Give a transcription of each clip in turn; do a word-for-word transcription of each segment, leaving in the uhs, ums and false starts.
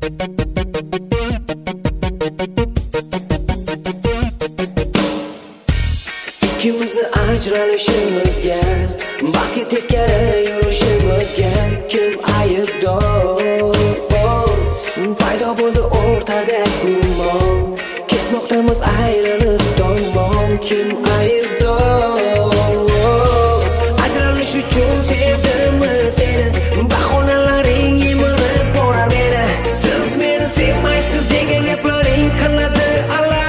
Ikkimizni ajralishimizga, baxtga teskari yurishimizga kim aybdor? Paydo bo'ldi o'rtada gumon, ketmoqdamiz ayrilib tomon, kim aybdor? Ajralish uchun sevdimmi seni, bahonalaring yemirib borar meni. Siz meni sevmaysiz degan gaplaring qiladi Allah.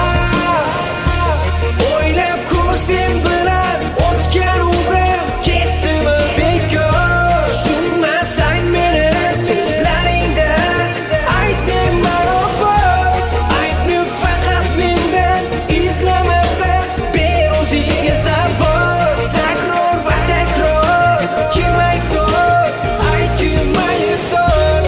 O'ylab ko'rsam bilan o'tgan umrim ketdimi bekor? Tushunmasang meni so'zlaringda aytdim barobar. Aytni faqat mendan izlamasdan ber o'zingga savol. Takror va takror kim aybdor? Ayt kim aybdor?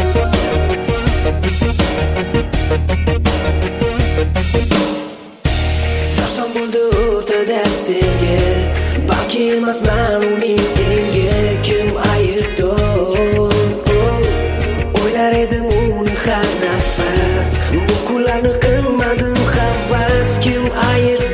Sarson bo'ldi o'rtada sevgi, balki emasman uning tengi. Kim aybdor? O'ylar edim uni har nafas, bu kunlarni qilmadim havas. Kim aybdor?